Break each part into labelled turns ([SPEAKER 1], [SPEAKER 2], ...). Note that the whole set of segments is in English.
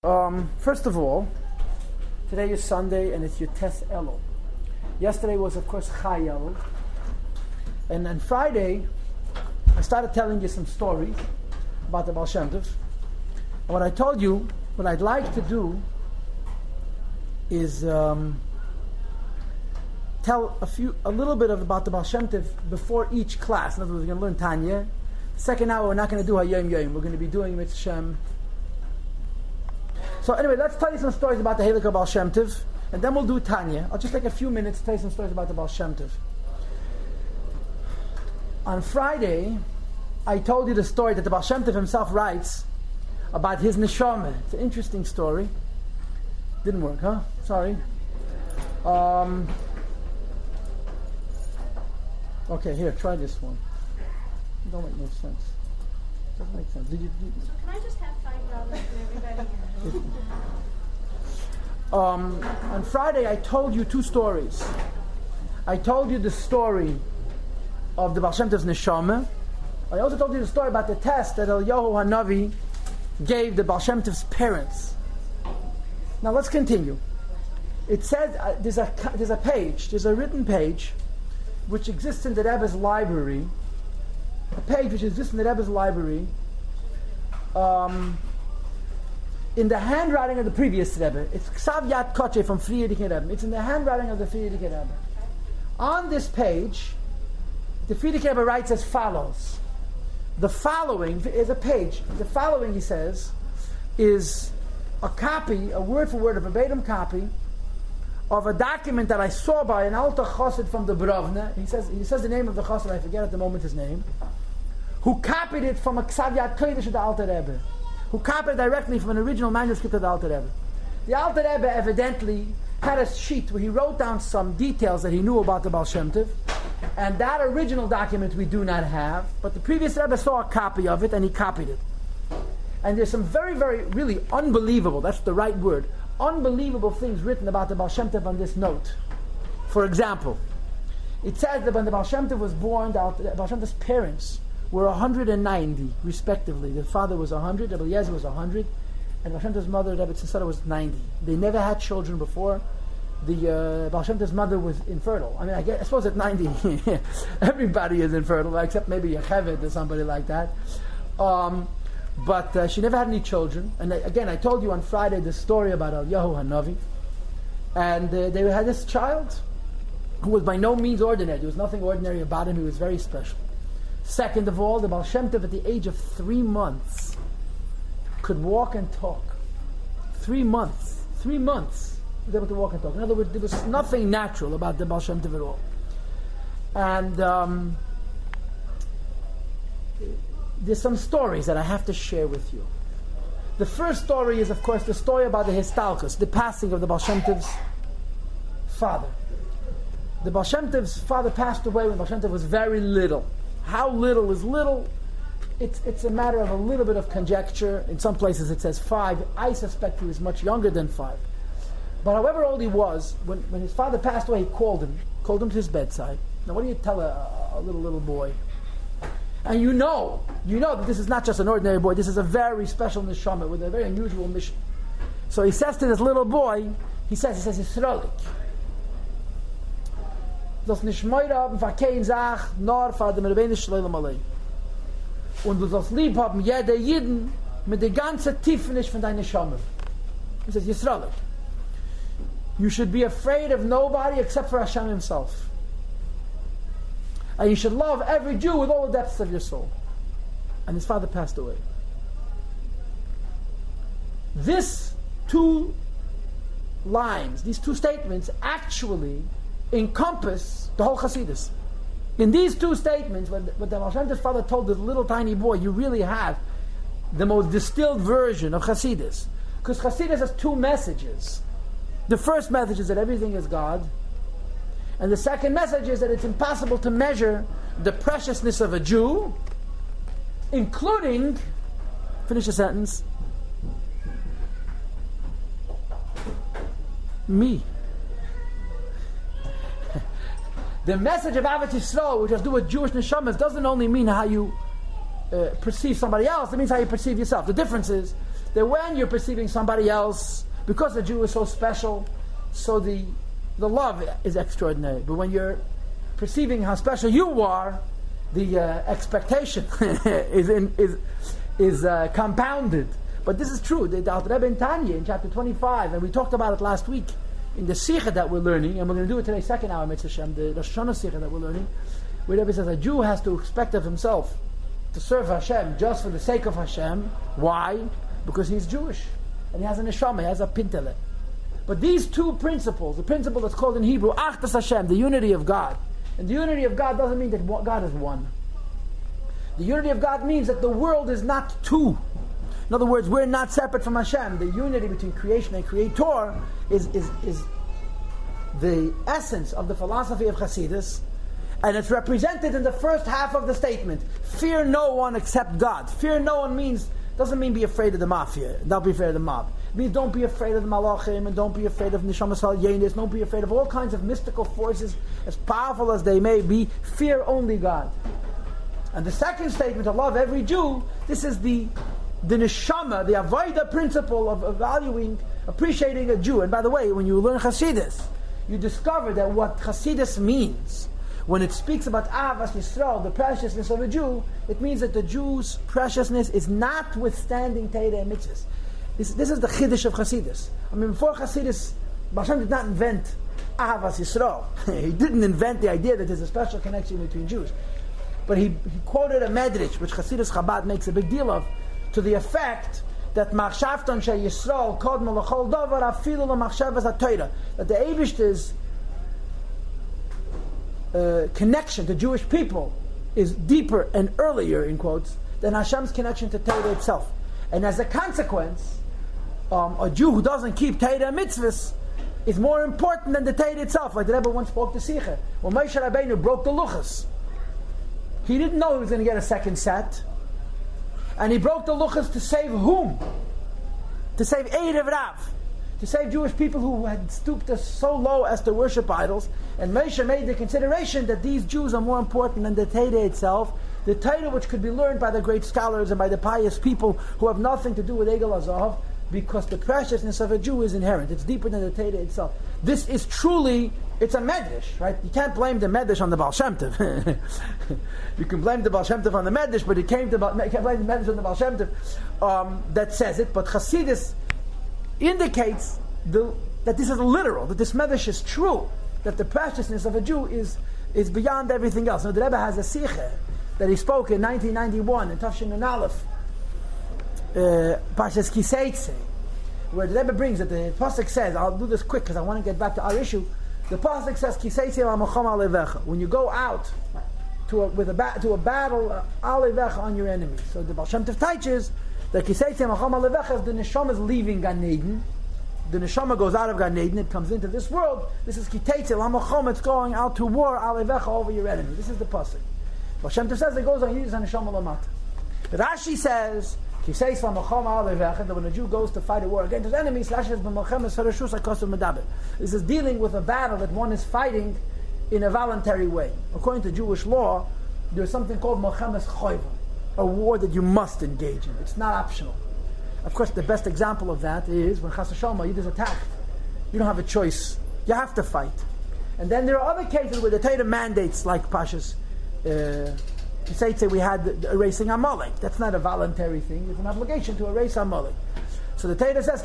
[SPEAKER 1] First of all, today is Sunday and it's Yotes Elul. Yesterday was, of course, Chai Elul. And then Friday, I started telling you some stories about the Baal Shem Tov. And what I told you, what I'd like to do is tell a little bit about the Baal Shem Tov before each class. In other words, we're going to learn Tanya. The second hour, we're not going to do Hayom Yom. We're going to be doing Mitzvah Shem. So anyway, let's tell you some stories about the Halakha of Baal Shem Tov, and then we'll do Tanya. I'll just take a few minutes to tell you some stories about the Baal Shem Tov. On Friday, I told you the story that the Baal Shem Tov himself writes about his neshama. It's an interesting story. Didn't work, huh? Sorry. Okay, here, try this one. It don't make no sense. Doesn't make sense. Did you?
[SPEAKER 2] So can I just have $5 for everybody?
[SPEAKER 1] On Friday, I told you two stories. I told you the story of the Baal Shem Tov's neshama. I also told you the story about the test that Eliyahu Hanavi gave the Baal Shem Tov's parents. Now let's continue. It says there's a page, there's a written page, which exists in the Rebbe's library. A page which exists in the Rebbe's library, in the handwriting of the previous Rebbe. It's Ksav Yad Koche from Frierdiker Rebbe. It's in the handwriting of the Frierdiker Rebbe. On this page, the Frierdiker Rebbe writes as follows. The following is a page. The following, he says, is a copy, a word for word, a verbatim copy of a document that I saw by an Alter Chassid from the Brovna. He says the name of the Chassid, I forget at the moment his name, who copied it from a Ksav Yad Kodesh of the Alter Rebbe, who copied it directly from an original manuscript of the Alter Rebbe. The Alter Rebbe evidently had a sheet where he wrote down some details that he knew about the Baal Shem Tov, and that original document we do not have, but the previous Rebbe saw a copy of it and he copied it. And there's some very, very, really unbelievable, that's the right word, unbelievable things written about the Baal Shem Tov on this note. For example, it says that when the Baal Shem Tov was born, the Baal Shem Tov's parents were 190, respectively. The father was 100, Rebbe Eliezer was 100, and Baal Shem Tov's mother, Rebbe Tzisara, was 90. They never had children before. The Baal Shem Tov's mother was infertile. I mean, I suppose at 90, everybody is infertile, except maybe Yocheved or somebody like that. But she never had any children. And again, I told you on Friday the story about Eliyahu Hanavi. And they had this child who was by no means ordinary. There was nothing ordinary about him. He was very special. Second of all, the Baal Shem Tov at the age of 3 months could walk and talk. 3 months. 3 months he was able to walk and talk. In other words, there was nothing natural about the Baal Shem Tov at all. And there's some stories that I have to share with you. The first story is, of course, the story about the Histalkus, the passing of the Baal Shem Tov's father. The Baal Shem Tov's father passed away when Baal Shem Tov was very little. How little is little? It's a matter of a little bit of conjecture. In some places it says 5. I suspect he was much younger than 5. But however old he was, when his father passed away, he called him to his bedside. Now what do you tell a little boy? And you know that this is not just an ordinary boy. This is a very special neshama with a very unusual mission. So he says to this little boy, he says, Yisrolik. Das nicht mehr haben, für kein Sach, nur für den Rebbeinu Shalom Aleichem. Und du sollst lieb haben, jeder Jeden, mit der ganzen Tiefnis von deiner Neshama. He says, Yisrolik. You should be afraid of nobody except for Hashem himself. And you should love every Jew with all the depths of your soul. And his father passed away. These 2 lines, these 2 statements actually encompass the whole Chassidus. In these 2 statements, what the Baal Shem Tov's father told this little tiny boy, you really have the most distilled version of Chassidus. Because Chassidus has 2 messages. The first message is that everything is God. And the second message is that it's impossible to measure the preciousness of a Jew, including, finish the sentence, me. The message of Ahavas Yisrael, which has to do with Jewish neshamas, doesn't only mean how you perceive somebody else, it means how you perceive yourself. The difference is that when you're perceiving somebody else, because the Jew is so special, so the love is extraordinary. But when you're perceiving how special you are, the expectation is compounded. But this is true. The Alter Rebbe in Tanya in chapter 25, and we talked about it last week in the Sikha that we're learning, and we're going to do it today, second hour, Mitzvah Shem, the Rosh Hashanah Sikha that we're learning, where Rebbe says a Jew has to expect of himself to serve Hashem just for the sake of Hashem. Why? Because he's Jewish. And he has a neshama, he has a pintele. But these two principles, the principle that's called in Hebrew, Achdas Hashem, the unity of God. And the unity of God doesn't mean that God is one. The unity of God means that the world is not two. In other words, we're not separate from Hashem. The unity between creation and creator is the essence of the philosophy of Chassidus, and it's represented in the first half of the statement. Fear no one except God. Fear no one doesn't mean be afraid of the mafia, don't be afraid of the mob. It means don't be afraid of the malachim, and don't be afraid of Neshamas Halyenis, don't be afraid of all kinds of mystical forces, as powerful as they may be. Fear only God. And the second statement, to love every Jew, this is the neshama, the avodah principle of valuing, appreciating a Jew. And by the way, when you learn Chassidus, you discover that what Chassidus means, when it speaks about Ahavas Yisrael, the preciousness of a Jew, it means that the Jew's preciousness is notwithstanding Torah and mitzvahs. This is the Chiddush of Chassidus. I mean, before Chassidus, Baal Shem did not invent Ahavas Yisrael. He didn't invent the idea that there's a special connection between Jews. But he quoted a medrash, which Chassidus Chabad makes a big deal of, to the effect that Machshavton Shei Yisrael Kodma L'chol Davar Afilu L'Machshavas HaTorah, that the Eibishter's connection to Jewish people is deeper and earlier, in quotes, than Hashem's connection to Torah itself. And as a consequence, a Jew who doesn't keep Torah and mitzvahs is more important than the Torah itself. Like the Rebbe once spoke to Sicha. When Moshe Rabbeinu broke the Luchas, he didn't know he was going to get a second set. And he broke the Luchas to save whom? To save Erev Rav. To save Jewish people who had stooped so low as to worship idols. And Moshe made the consideration that these Jews are more important than the Torah itself. The Torah which could be learned by the great scholars and by the pious people who have nothing to do with Egel HaZahav, because the preciousness of a Jew is inherent. It's deeper than the Torah itself. This is truly, it's a medrash, right? You can't blame the medrash on the Baal Shem Tov. You can blame the Baal Shem Tov on the medrash, but you can't blame the medrash on the Baal Shem Tov that says it. But Chassidus indicates that this is literal, that this medrash is true, that the preciousness of a Jew is beyond everything else. Now the Rebbe has a sikha that he spoke in 1991 in Tafshin and Aleph, Parshas Kiseitze, where the Rebbe brings that the pasuk says, I'll do this quick because I want to get back to our issue. The pasuk says, Kiseitze l'mocham alevecha. When you go out to a battle, alevecha on your enemy. So the Baal Shem Tov teaches that Kiseitze l'mocham alevecha is the neshama is leaving Gan Eden. The neshama goes out of Gan Eden, it comes into this world. This is Kiseitze l'mocham, it's going out to war, alevecha, over your enemy. This is the pasuk. Baal Shem Tov says it goes on Yidus and neshama lamata. Rashi says, that when a Jew goes to fight a war against his enemies, this is dealing with a battle that one is fighting in a voluntary way. According to Jewish law, there's something called Melchemes Choiva, a war that you must engage in. It's not optional. Of course, the best example of that is when Chas V'Shalom Yid is attacked. You don't have a choice. You have to fight. And then there are other cases where the Torah mandates, like Pashas, say we had erasing Amalek. That's not a voluntary thing. It's an obligation to erase Amalek. So the Torah says,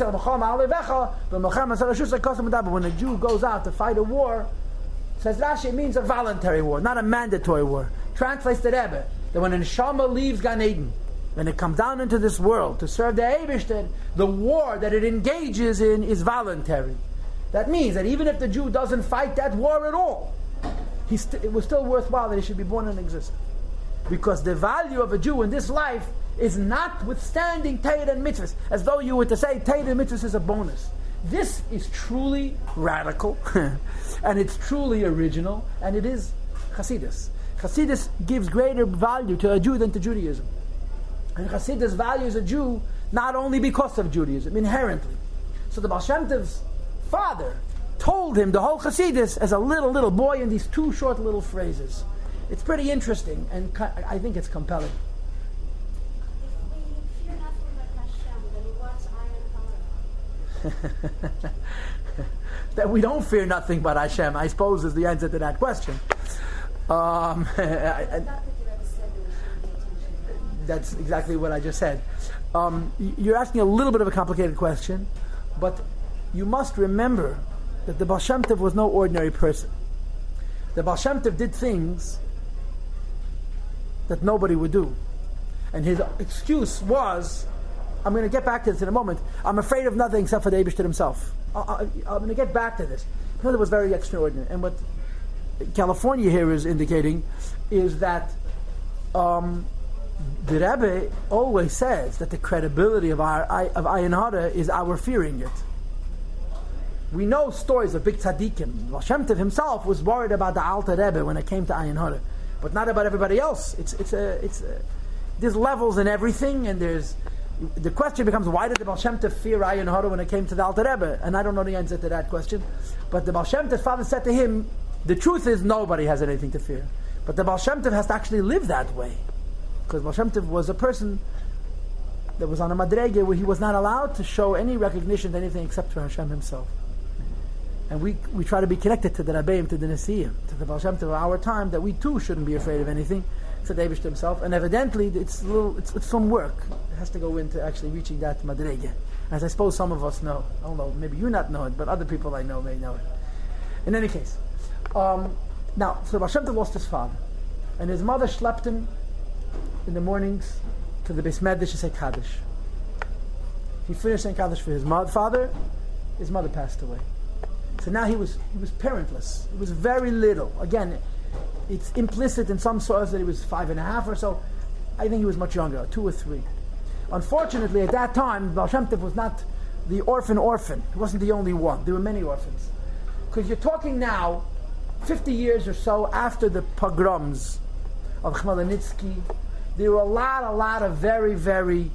[SPEAKER 1] but when a Jew goes out to fight a war, says Rashi, it means a voluntary war, not a mandatory war. Translates the Rebbe that when a neshama leaves Gan Eden, when it comes down into this world to serve the Eibishter, the war that it engages in is voluntary. That means that even if the Jew doesn't fight that war at all, it was still worthwhile that he should be born and exist. Because the value of a Jew in this life is notwithstanding Torah and mitzvahs, as though you were to say Torah and mitzvahs is a bonus. This is truly radical, and it's truly original, and it is Chassidus. Chassidus gives greater value to a Jew than to Judaism. And Chassidus values a Jew not only because of Judaism, inherently. So the Baal Shem Tov's father told him the whole Chassidus as a little boy in these two short little phrases. It's pretty interesting, and I think it's compelling.
[SPEAKER 2] If we fear nothing but Hashem, then
[SPEAKER 1] That we don't fear nothing but Hashem, I suppose, is the answer to that question. That's exactly what I just said. You're asking a little bit of a complicated question, but you must remember that the Baal Shem Tov was no ordinary person. The Baal Shem Tov did things that nobody would do. And his excuse was, I'm going to get back to this in a moment, I'm afraid of nothing except for the Eibishter himself. I'm going to get back to this. Because it was very extraordinary. And what California here is indicating is that the Rebbe always says that the credibility of Ayin Hara is our fearing it. We know stories of big tzaddikim. Baal Shem Tov himself was worried about the Alter Rebbe when it came to Ayin Hara, but not about everybody else. There's levels in everything, and the question becomes, why did the Baal Shem Tov fear Ayin Hara when it came to the Alter Rebbe? And I don't know the answer to that question. But the Baal Shem Tov's father said to him, the truth is nobody has anything to fear. But the Baal Shem Tov has to actually live that way. Because Baal Shem Tov was a person that was on a madrege where he was not allowed to show any recognition to anything except for Hashem himself. And we try to be connected to the Rabbeim, to the Nesiim, to the Baal Shem Tov of our time, that we too shouldn't be afraid of anything except the Eibishter himself. And evidently it's some work. It has to go into actually reaching that madrege. As I suppose some of us know. I don't know, maybe you not know it, but other people I know may know it. In any case. Now, so Baal Shem Tov lost his father. And his mother schlepped him in the mornings to the Beis Medrash to say Kaddish. He finished saying Kaddish for his father. His mother passed away. So now he was parentless. He was very little. Again, it's implicit in some sources that he was 5.5 or so. I think he was much younger, 2 or 3. Unfortunately, at that time, Baal Shem Tov was not the orphan. He wasn't the only one. There were many orphans. Because you're talking now, 50 years or so after the pogroms of Khmelnytsky, there were a lot of very, very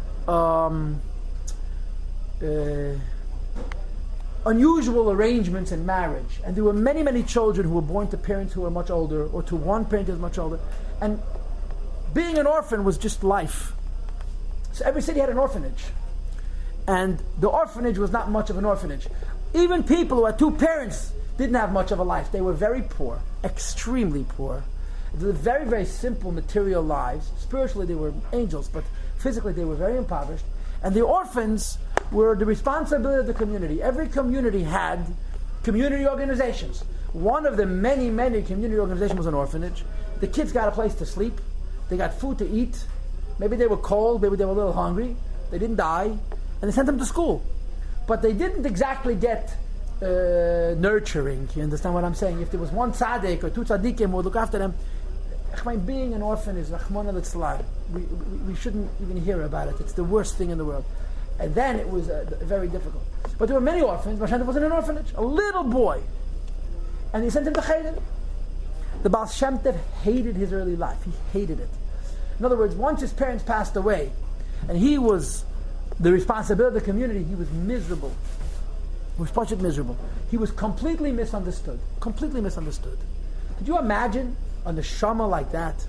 [SPEAKER 1] unusual arrangements in marriage. And there were many, many children who were born to parents who were much older, or to one parent who was much older. And being an orphan was just life. So every city had an orphanage. And the orphanage was not much of an orphanage. Even people who had 2 parents didn't have much of a life. They were very poor, extremely poor. They lived very, very simple material lives. Spiritually they were angels, but physically they were very impoverished. And the orphans were the responsibility of the community. Every community had community organizations. One of the many, many community organizations was an orphanage. The kids got a place to sleep. They got food to eat. Maybe they were cold, maybe they were a little hungry. They didn't die. And they sent them to school. But they didn't exactly get nurturing. You understand what I'm saying? If there was 1 tzaddik or 2 tzaddikim who would look after them, being an orphan is Rahman al-Islam. We shouldn't even hear about it. It's the worst thing in the world. And then it was very difficult. But there were many orphans. Baal Shem Tov was in an orphanage. A little boy. And he sent him to Cheder. The Baal Shem Tov hated his early life. He hated it. In other words, once his parents passed away, and he was the responsibility of the community, he was miserable. He was much miserable. He was completely misunderstood. Completely misunderstood. Could you imagine a neshama like that?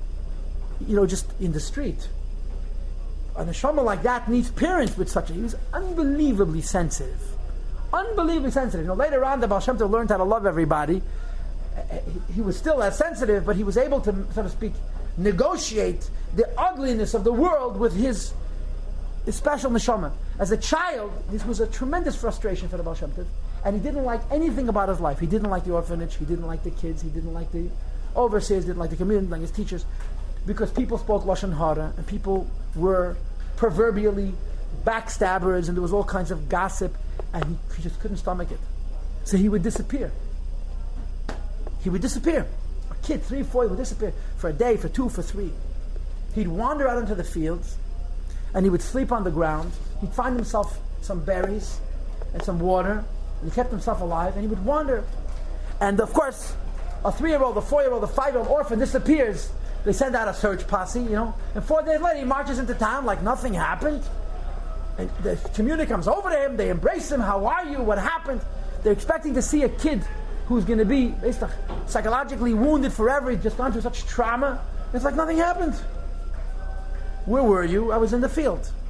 [SPEAKER 1] Just in the street. A neshama like that needs parents with such a... He was unbelievably sensitive. Unbelievably sensitive. Later on, the Baal Shem Tov learned how to love everybody. He was still as sensitive, but he was able to, so to speak, negotiate the ugliness of the world with his special neshama. As a child, this was a tremendous frustration for the Baal Shem Tov, and he didn't like anything about his life. He didn't like the orphanage, he didn't like the kids, he didn't like the overseers, didn't like the community, didn't like his teachers, because people spoke Lashon Hara, and people were proverbially backstabbers, and there was all kinds of gossip, and he just couldn't stomach it. So he would disappear. He would disappear. A kid, 3, 4, he would disappear for a day, for 2, for 3. He'd wander out into the fields, and he would sleep on the ground. He'd find himself some berries and some water, and he kept himself alive, and he would wander. And of course, a 3-year-old, a 4-year-old, a 5-year-old orphan disappears. They send out a search posse, and 4 days later he marches into town like nothing happened. And the community comes over to him, they embrace him, how are you, what happened? They're expecting to see a kid who's going to be psychologically wounded forever. He's just gone through such trauma. It's like nothing happened. Where were you? I was in the field.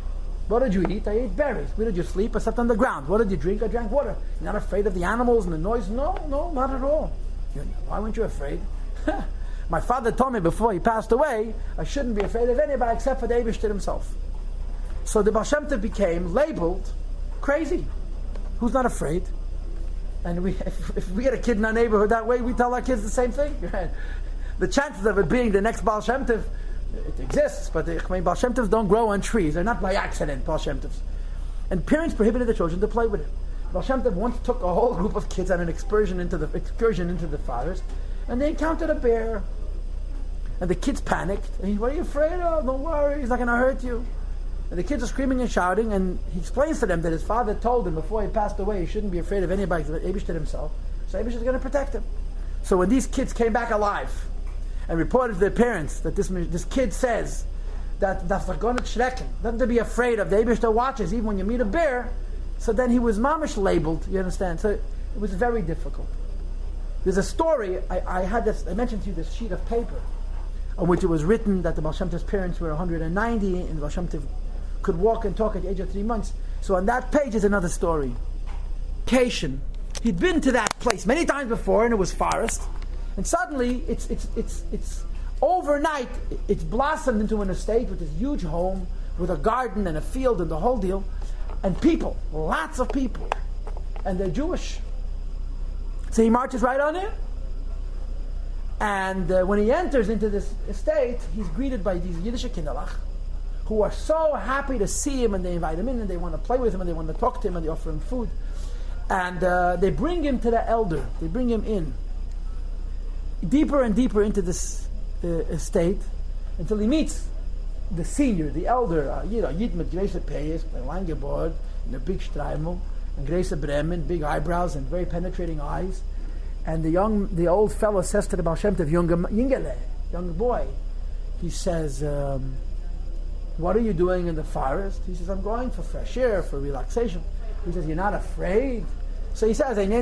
[SPEAKER 1] What did you eat? I ate berries. Where did you sleep? I slept on the ground. What did you drink? I drank water. You're not afraid of the animals and the noise? No, not at all. Why weren't you afraid? My father told me before he passed away, I shouldn't be afraid of anybody except for the Eibishter himself. So the Baal Shem Tov became labeled crazy. Who's not afraid? And if we get a kid in our neighborhood that way, we tell our kids the same thing. Right? The chances of it being the next Baal Shem Tov, it exists, but the Baal Shem Tovs don't grow on trees. They're not by accident, Baal Shem Tovs. And parents prohibited the children to play with it. Baal Shem Tov once took a whole group of kids on an excursion into the forest, and they encountered a bear. And the kids panicked. And he, what are you afraid of? Don't worry, he's not going to hurt you. And the kids are screaming and shouting, and he explains to them that his father told him before he passed away he shouldn't be afraid of anybody but Eibishter himself. So Eibishter is going to protect him. So when these kids came back alive and reported to their parents that this kid says that that's not going to schrecken, not to be afraid of, the Eibishter watches even when you meet a bear, so then he was mamish labeled, you understand? So it was very difficult. There's a story, I mentioned to you this sheet of paper on which it was written that the Baal Shem Tov's parents were 190 and the Baal Shem Tov could walk and talk at the age of 3 months. So on that page is another story. Cation. He'd been to that place many times before and it was forest. And suddenly it's overnight it's blossomed into an estate with this huge home with a garden and a field and the whole deal. And people, lots of people. And they're Jewish. So he marches right on in. And when he enters into this estate, he's greeted by these Yiddish kinderlach who are so happy to see him, and they invite him in, and they want to play with him, and they want to talk to him, and they offer him food. And they bring him to the elder. They bring him in. Deeper and deeper into this estate, until he meets the senior, the elder, Yid mit Grace Peyes, a lange board, and a big streimel, and Grace Bremen, big eyebrows, and very penetrating eyes. And the old fellow says to the Baal Shem Tov, young boy, he says, what are you doing in the forest? He says, I'm going for fresh air, for relaxation. He says, you're not afraid? So he says, he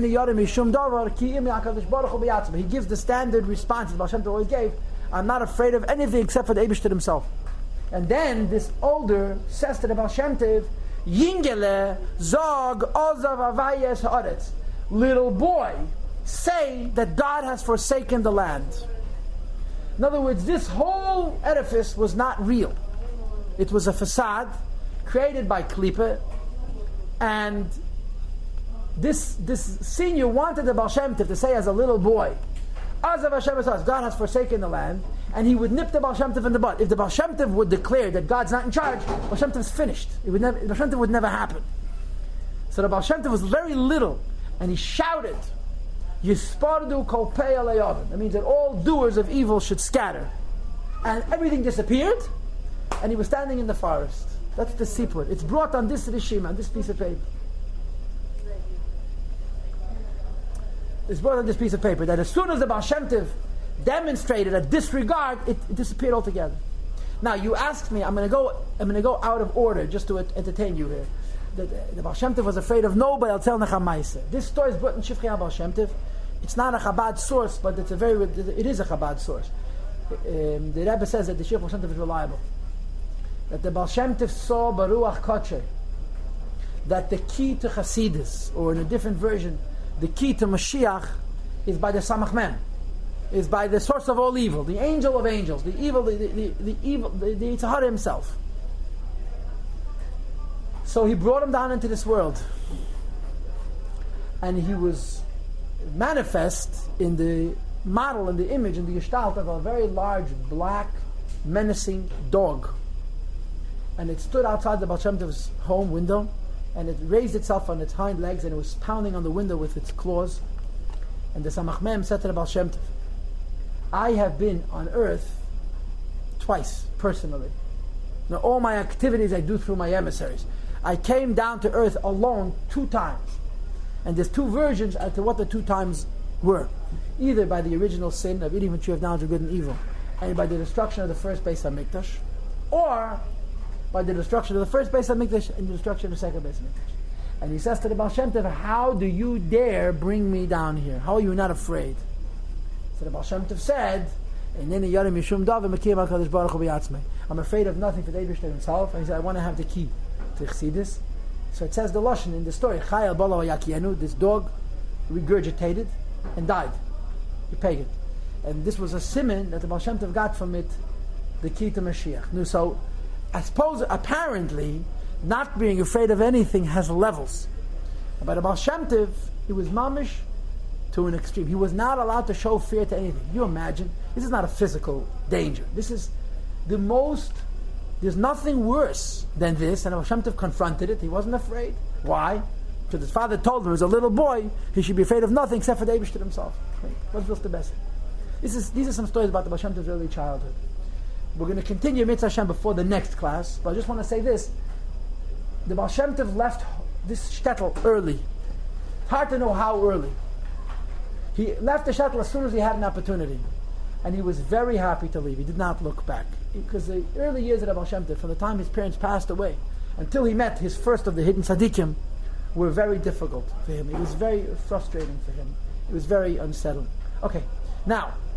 [SPEAKER 1] gives the standard response that Baal Shem Tov always gave, I'm not afraid of anything except for the Eibishter himself. And then this older says to the Baal Shem Tov, Yingele zog ozav avayes haaretz. Little boy, say that God has forsaken the land. In other words, this whole edifice was not real. It was a facade created by Klippa, and this senior wanted the Baal Shem Tov to say as a little boy, God has forsaken the land, and he would nip the Baal Shem Tov in the butt. If the Baal Shem Tov would declare that God's not in charge, Baal Shem Tov is finished. Baal Shem Tov would never happen. So the Baal Shem Tov was very little, and he shouted, Yispardu kolpei alayavim. That means that all doers of evil should scatter. And everything disappeared, and he was standing in the forest. That's the sipur. It's brought on this rishima, on this piece of paper. It's brought on this piece of paper that as soon as the Baal Shem Tov demonstrated a disregard, it disappeared altogether. Now you asked me, I'm going to go out of order just to entertain you here. The Baal Shem Tov was afraid of nobody. I'll tell Necham Maaseh. This story is brought in Shifchei Baal Shem Tov. It's not a Chabad source, but it is a Chabad source. The Rebbe says that the Shifchei Baal Shem Tov is reliable. That the Baal Shem Tov saw Baruch Kodshe, that the key to Hasidus, or in a different version, the key to Mashiach, is by the Samach Mem, is by the source of all evil, the angel of angels, the evil, the evil, the Yetzer Hara himself. So he brought him down into this world, and he was manifest in the model, in the image, in the gestalt of a very large, black, menacing dog. And it stood outside the Baal Shem Tov's home window, and it raised itself on its hind legs, and it was pounding on the window with its claws. And the Samach Mem said to the Baal Shem Tov, I have been on earth twice, personally. Now, all my activities I do through my emissaries. I came down to earth alone 2 times. And there's 2 versions as to what the 2 times were. Either by the original sin of eating the tree of knowledge of good and evil, and by the destruction of the first Beis HaMikdash, or by the destruction of the first Beis HaMikdash and the destruction of the second Beis HaMikdash. And he says to the Baal Shem Tov, how do you dare bring me down here? How are you not afraid? So the Baal Shem Tov said, I'm afraid of nothing for the Eibishter himself. And he said, I want to have the key. to Chassidus. So it says the Lashon in the story, Chayal Balo Yakienu, this dog regurgitated and died. He paid it. And this was a siman that the Baal Shem Tov got from it, the key to Mashiach. So, I suppose, apparently, not being afraid of anything has levels. But the Baal Shem Tov, it was mamish to an extreme. He was not allowed to show fear to anything. You imagine, this is not a physical danger. This is the most, there's nothing worse than this. And Baal Shem Tov confronted it. He wasn't afraid. Why? Because his father told him as a little boy, he should be afraid of nothing except for the Eibishter himself. What's the best? These are some stories about the Baal Shem Tov's early childhood. We're going to continue Mitzvah Hashem before the next class, but I just want to say this. The Baal Shem Tov left this shtetl early. It's hard to know how early. He left the shtetl as soon as he had an opportunity. And he was very happy to leave. He did not look back. Because the early years of the Baal Shem Tov, from the time his parents passed away, until he met his first of the hidden tzaddikim, were very difficult for him. It was very frustrating for him. It was very unsettling. Okay, now,